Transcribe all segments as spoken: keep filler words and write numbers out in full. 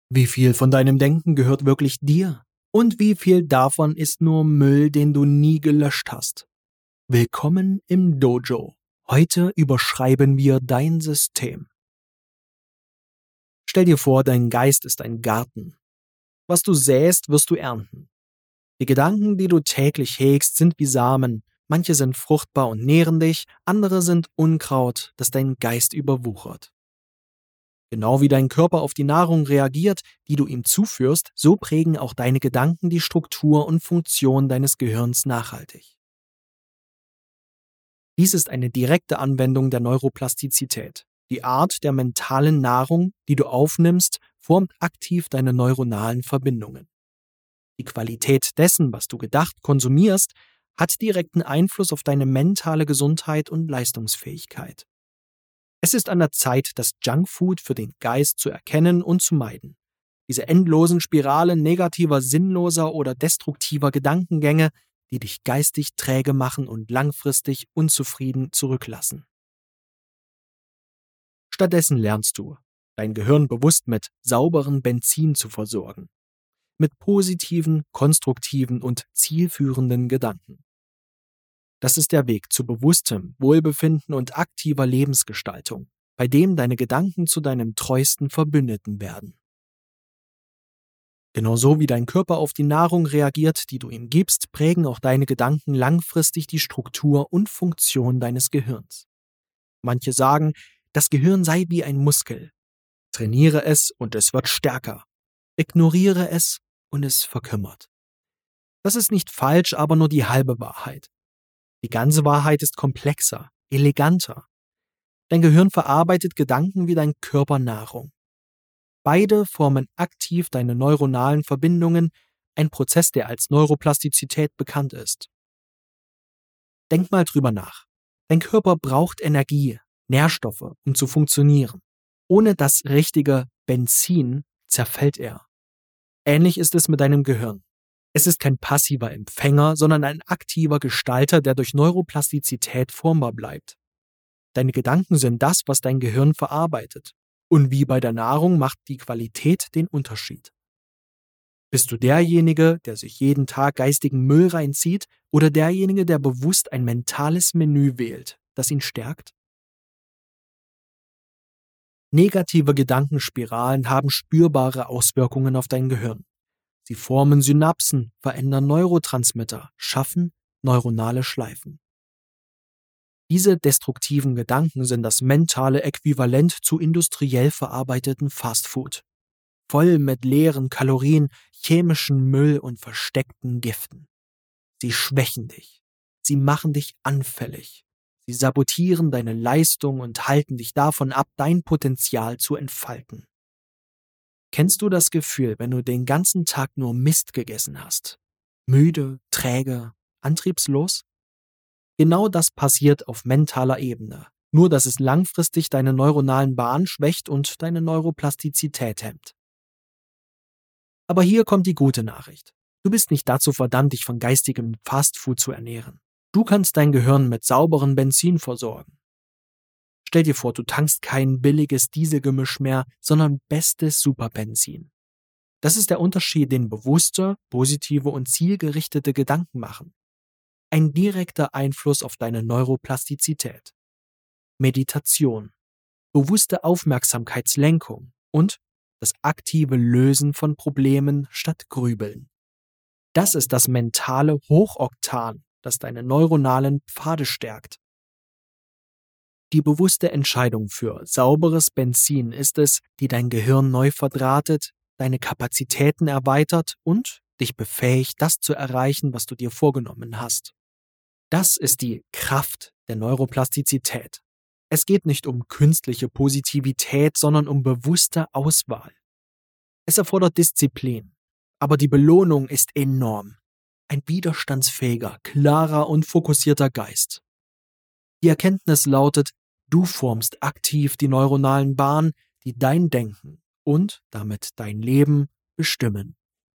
Wie viel von deinem Denken gehört wirklich dir? Und wie viel davon ist nur Müll, den du nie gelöscht hast? Willkommen im Dojo. Heute überschreiben wir dein System. Stell dir vor, dein Geist ist ein Garten. Was du säst, wirst du ernten. Die Gedanken, die du täglich hegst, sind wie Samen. Manche sind fruchtbar und nähren dich, andere sind Unkraut, das deinen Geist überwuchert. Genau wie dein Körper auf die Nahrung reagiert, die du ihm zuführst, so prägen auch deine Gedanken die Struktur und Funktion deines Gehirns nachhaltig. Dies ist eine direkte Anwendung der Neuroplastizität. Die Art der mentalen Nahrung, die du aufnimmst, formt aktiv deine neuronalen Verbindungen. Die Qualität dessen, was du gedacht konsumierst, hat direkten Einfluss auf deine mentale Gesundheit und Leistungsfähigkeit. Es ist an der Zeit, das Junkfood für den Geist zu erkennen und zu meiden. Diese endlosen Spiralen negativer, sinnloser oder destruktiver Gedankengänge, die dich geistig träge machen und langfristig unzufrieden zurücklassen. Stattdessen lernst du, dein Gehirn bewusst mit sauberem Benzin zu versorgen. Mit positiven, konstruktiven und zielführenden Gedanken. Das ist der Weg zu bewusstem Wohlbefinden und aktiver Lebensgestaltung, bei dem deine Gedanken zu deinem treuesten Verbündeten werden. Genauso wie dein Körper auf die Nahrung reagiert, die du ihm gibst, prägen auch deine Gedanken langfristig die Struktur und Funktion deines Gehirns. Manche sagen, das Gehirn sei wie ein Muskel. Trainiere es und es wird stärker. Ignoriere es und es verkümmert. Das ist nicht falsch, aber nur die halbe Wahrheit. Die ganze Wahrheit ist komplexer, eleganter. Dein Gehirn verarbeitet Gedanken wie dein Körper Nahrung. Beide formen aktiv deine neuronalen Verbindungen, ein Prozess, der als Neuroplastizität bekannt ist. Denk mal drüber nach. Dein Körper braucht Energie, Nährstoffe, um zu funktionieren. Ohne das richtige Benzin zerfällt er. Ähnlich ist es mit deinem Gehirn. Es ist kein passiver Empfänger, sondern ein aktiver Gestalter, der durch Neuroplastizität formbar bleibt. Deine Gedanken sind das, was dein Gehirn verarbeitet. Und wie bei der Nahrung macht die Qualität den Unterschied. Bist du derjenige, der sich jeden Tag geistigen Müll reinzieht, oder derjenige, der bewusst ein mentales Menü wählt, das ihn stärkt? Negative Gedankenspiralen haben spürbare Auswirkungen auf dein Gehirn. Sie formen Synapsen, verändern Neurotransmitter, schaffen neuronale Schleifen. Diese destruktiven Gedanken sind das mentale Äquivalent zu industriell verarbeiteten Fastfood. Voll mit leeren Kalorien, chemischen Müll und versteckten Giften. Sie schwächen dich. Sie machen dich anfällig. Sie sabotieren deine Leistung und halten dich davon ab, dein Potenzial zu entfalten. Kennst du das Gefühl, wenn du den ganzen Tag nur Mist gegessen hast? Müde, träge, antriebslos? Genau das passiert auf mentaler Ebene, nur dass es langfristig deine neuronalen Bahnen schwächt und deine Neuroplastizität hemmt. Aber hier kommt die gute Nachricht. Du bist nicht dazu verdammt, dich von geistigem Fastfood zu ernähren. Du kannst dein Gehirn mit sauberem Benzin versorgen. Stell dir vor, du tankst kein billiges Dieselgemisch mehr, sondern bestes Superbenzin. Das ist der Unterschied, den bewusste, positive und zielgerichtete Gedanken machen. Ein direkter Einfluss auf deine Neuroplastizität. Meditation, bewusste Aufmerksamkeitslenkung und das aktive Lösen von Problemen statt Grübeln. Das ist das mentale Hochoktan, das deine neuronalen Pfade stärkt. Die bewusste Entscheidung für sauberes Benzin ist es, die dein Gehirn neu verdrahtet, deine Kapazitäten erweitert und dich befähigt, das zu erreichen, was du dir vorgenommen hast. Das ist die Kraft der Neuroplastizität. Es geht nicht um künstliche Positivität, sondern um bewusste Auswahl. Es erfordert Disziplin, aber die Belohnung ist enorm. Ein widerstandsfähiger, klarer und fokussierter Geist. Die Erkenntnis lautet, du formst aktiv die neuronalen Bahnen, die dein Denken und damit dein Leben bestimmen.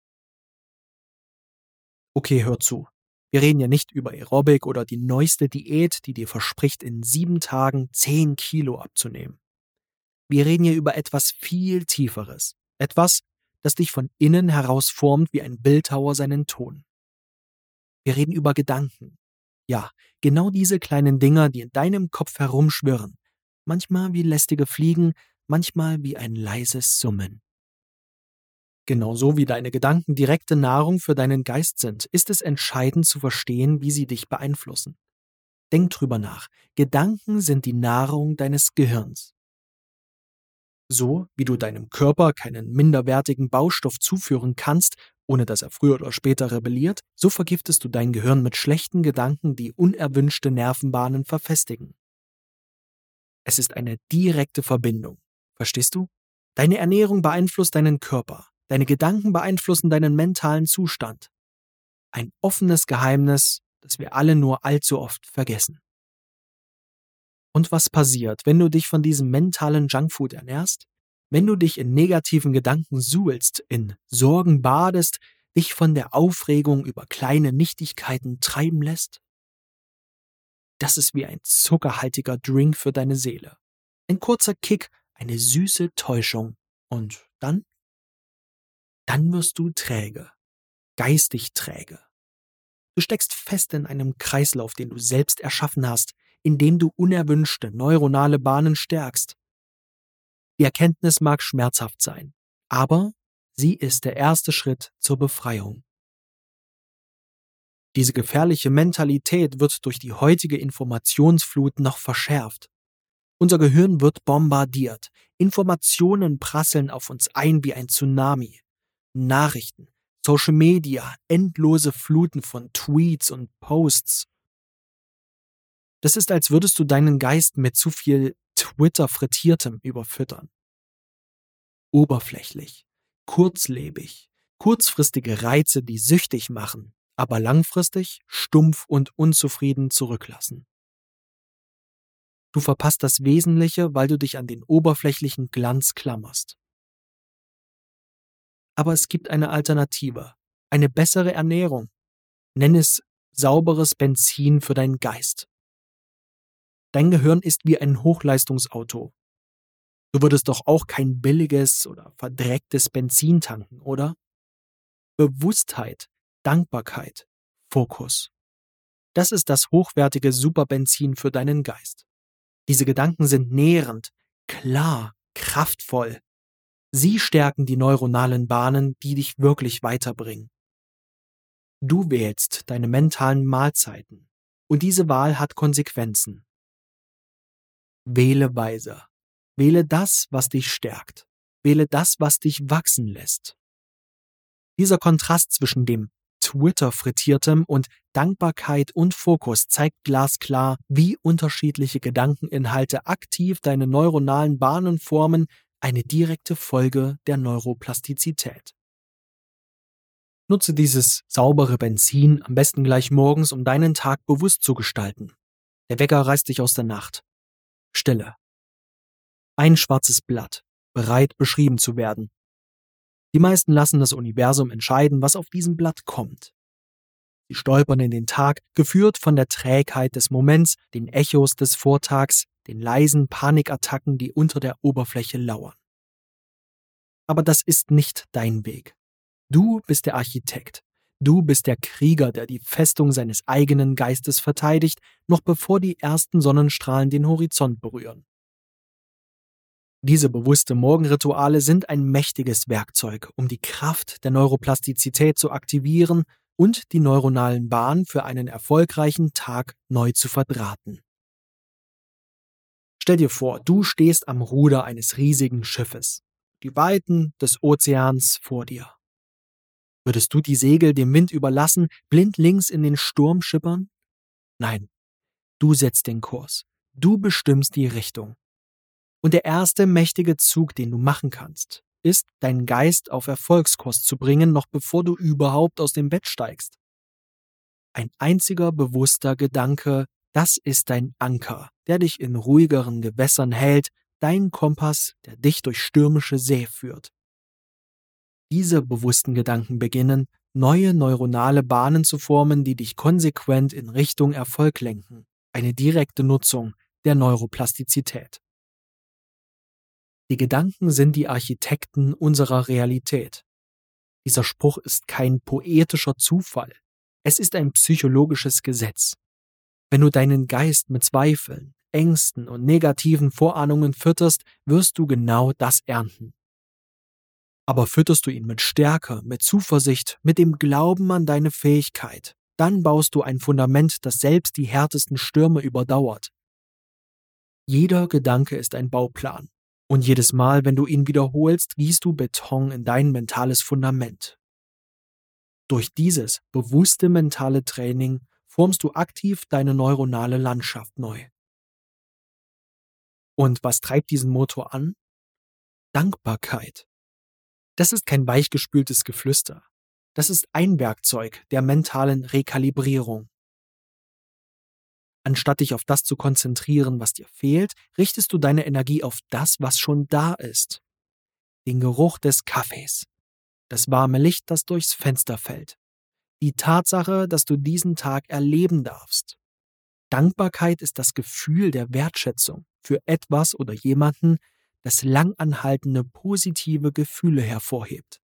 Okay, hör zu. Wir reden ja nicht über Aerobic oder die neueste Diät, die dir verspricht, in sieben Tagen zehn Kilo abzunehmen. Wir reden hier über etwas viel Tieferes. Etwas, das dich von innen heraus formt wie ein Bildhauer seinen Ton. Wir reden über Gedanken. Ja, genau diese kleinen Dinger, die in deinem Kopf herumschwirren. Manchmal wie lästige Fliegen, manchmal wie ein leises Summen. Genauso wie deine Gedanken direkte Nahrung für deinen Geist sind, ist es entscheidend zu verstehen, wie sie dich beeinflussen. Denk drüber nach. Gedanken sind die Nahrung deines Gehirns. So wie du deinem Körper keinen minderwertigen Baustoff zuführen kannst, ohne dass er früher oder später rebelliert, so vergiftest du dein Gehirn mit schlechten Gedanken, die unerwünschte Nervenbahnen verfestigen. Es ist eine direkte Verbindung. Verstehst du? Deine Ernährung beeinflusst deinen Körper. Deine Gedanken beeinflussen deinen mentalen Zustand. Ein offenes Geheimnis, das wir alle nur allzu oft vergessen. Und was passiert, wenn du dich von diesem mentalen Junkfood ernährst? Wenn du dich in negativen Gedanken suhlst, in Sorgen badest, dich von der Aufregung über kleine Nichtigkeiten treiben lässt? Das ist wie ein zuckerhaltiger Drink für deine Seele. Ein kurzer Kick, eine süße Täuschung. Und dann? Dann wirst du träge, geistig träge. Du steckst fest in einem Kreislauf, den du selbst erschaffen hast, in dem du unerwünschte neuronale Bahnen stärkst. Die Erkenntnis mag schmerzhaft sein, aber sie ist der erste Schritt zur Befreiung. Diese gefährliche Mentalität wird durch die heutige Informationsflut noch verschärft. Unser Gehirn wird bombardiert. Informationen prasseln auf uns ein wie ein Tsunami. Nachrichten, Social Media, endlose Fluten von Tweets und Posts. Das ist, als würdest du deinen Geist mit zu viel Twitter-Frittiertem überfüttern. Oberflächlich, kurzlebig, kurzfristige Reize, die süchtig machen, aber langfristig stumpf und unzufrieden zurücklassen. Du verpasst das Wesentliche, weil du dich an den oberflächlichen Glanz klammerst. Aber es gibt eine Alternative, eine bessere Ernährung. Nenn es sauberes Benzin für deinen Geist. Dein Gehirn ist wie ein Hochleistungsauto. Du würdest doch auch kein billiges oder verdrecktes Benzin tanken, oder? Bewusstheit, Dankbarkeit, Fokus. Das ist das hochwertige Superbenzin für deinen Geist. Diese Gedanken sind nährend, klar, kraftvoll. Sie stärken die neuronalen Bahnen, die dich wirklich weiterbringen. Du wählst deine mentalen Mahlzeiten und diese Wahl hat Konsequenzen. Wähle weise. Wähle das, was dich stärkt. Wähle das, was dich wachsen lässt. Dieser Kontrast zwischen dem Twitter-Frittiertem und Dankbarkeit und Fokus zeigt glasklar, wie unterschiedliche Gedankeninhalte aktiv deine neuronalen Bahnen formen, eine direkte Folge der Neuroplastizität. Nutze dieses saubere Benzin am besten gleich morgens, um deinen Tag bewusst zu gestalten. Der Wecker reißt dich aus der Nacht. Stille. Ein schwarzes Blatt, bereit beschrieben zu werden. Die meisten lassen das Universum entscheiden, was auf diesem Blatt kommt. Sie stolpern in den Tag, geführt von der Trägheit des Moments, den Echos des Vortags, den leisen Panikattacken, die unter der Oberfläche lauern. Aber das ist nicht dein Weg. Du bist der Architekt. Du bist der Krieger, der die Festung seines eigenen Geistes verteidigt, noch bevor die ersten Sonnenstrahlen den Horizont berühren. Diese bewusste Morgenrituale sind ein mächtiges Werkzeug, um die Kraft der Neuroplastizität zu aktivieren und die neuronalen Bahnen für einen erfolgreichen Tag neu zu verdrahten. Stell dir vor, du stehst am Ruder eines riesigen Schiffes, die Weiten des Ozeans vor dir. Würdest du die Segel dem Wind überlassen, blindlings in den Sturm schippern? Nein, du setzt den Kurs, du bestimmst die Richtung. Und der erste mächtige Zug, den du machen kannst, ist, deinen Geist auf Erfolgskurs zu bringen, noch bevor du überhaupt aus dem Bett steigst. Ein einziger bewusster Gedanke, das ist dein Anker, der dich in ruhigeren Gewässern hält, dein Kompass, der dich durch stürmische See führt. Diese bewussten Gedanken beginnen, neue neuronale Bahnen zu formen, die dich konsequent in Richtung Erfolg lenken, eine direkte Nutzung der Neuroplastizität. Die Gedanken sind die Architekten unserer Realität. Dieser Spruch ist kein poetischer Zufall. Es ist ein psychologisches Gesetz. Wenn du deinen Geist mit Zweifeln, Ängsten und negativen Vorahnungen fütterst, wirst du genau das ernten. Aber fütterst du ihn mit Stärke, mit Zuversicht, mit dem Glauben an deine Fähigkeit, dann baust du ein Fundament, das selbst die härtesten Stürme überdauert. Jeder Gedanke ist ein Bauplan. Und jedes Mal, wenn du ihn wiederholst, gießt du Beton in dein mentales Fundament. Durch dieses bewusste mentale Training formst du aktiv deine neuronale Landschaft neu. Und was treibt diesen Motor an? Dankbarkeit. Das ist kein weichgespültes Geflüster. Das ist ein Werkzeug der mentalen Rekalibrierung. Anstatt dich auf das zu konzentrieren, was dir fehlt, richtest du deine Energie auf das, was schon da ist. Den Geruch des Kaffees, das warme Licht, das durchs Fenster fällt, die Tatsache, dass du diesen Tag erleben darfst. Dankbarkeit ist das Gefühl der Wertschätzung für etwas oder jemanden, das langanhaltende positive Gefühle hervorhebt.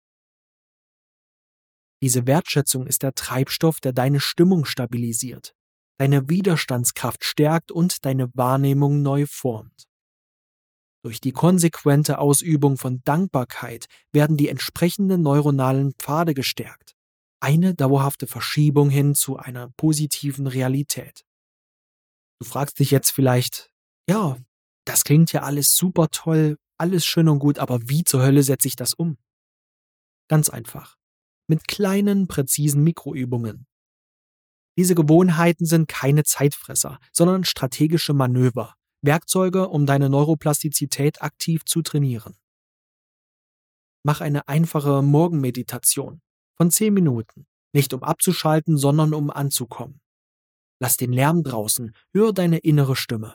Diese Wertschätzung ist der Treibstoff, der deine Stimmung stabilisiert, deine Widerstandskraft stärkt und deine Wahrnehmung neu formt. Durch die konsequente Ausübung von Dankbarkeit werden die entsprechenden neuronalen Pfade gestärkt. Eine dauerhafte Verschiebung hin zu einer positiven Realität. Du fragst dich jetzt vielleicht, ja, das klingt ja alles super toll, alles schön und gut, aber wie zur Hölle setze ich das um? Ganz einfach. Mit kleinen, präzisen Mikroübungen. Diese Gewohnheiten sind keine Zeitfresser, sondern strategische Manöver, Werkzeuge, um deine Neuroplastizität aktiv zu trainieren. Mach eine einfache Morgenmeditation von zehn Minuten, nicht um abzuschalten, sondern um anzukommen. Lass den Lärm draußen, hör deine innere Stimme.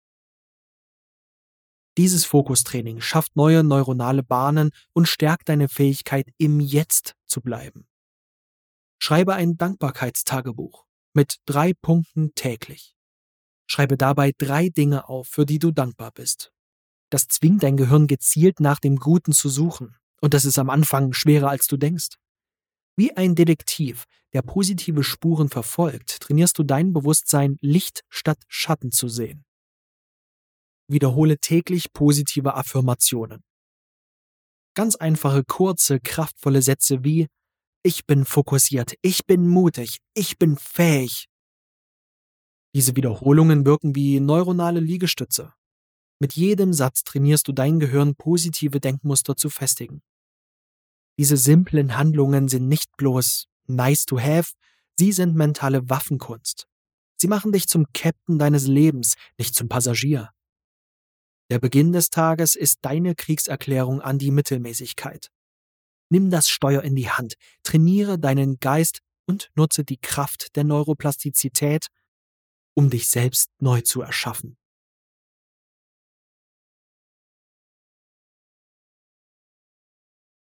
Dieses Fokustraining schafft neue neuronale Bahnen und stärkt deine Fähigkeit, im Jetzt zu bleiben. Schreibe ein Dankbarkeitstagebuch mit drei Punkten täglich. Schreibe dabei drei Dinge auf, für die du dankbar bist. Das zwingt dein Gehirn gezielt nach dem Guten zu suchen. Und das ist am Anfang schwerer, als du denkst. Wie ein Detektiv, der positive Spuren verfolgt, trainierst du dein Bewusstsein, Licht statt Schatten zu sehen. Wiederhole täglich positive Affirmationen. Ganz einfache, kurze, kraftvolle Sätze wie: Ich bin fokussiert, ich bin mutig, ich bin fähig. Diese Wiederholungen wirken wie neuronale Liegestütze. Mit jedem Satz trainierst du dein Gehirn, positive Denkmuster zu festigen. Diese simplen Handlungen sind nicht bloß nice to have, sie sind mentale Waffenkunst. Sie machen dich zum Captain deines Lebens, nicht zum Passagier. Der Beginn des Tages ist deine Kriegserklärung an die Mittelmäßigkeit. Nimm das Steuer in die Hand, trainiere deinen Geist und nutze die Kraft der Neuroplastizität, um dich selbst neu zu erschaffen.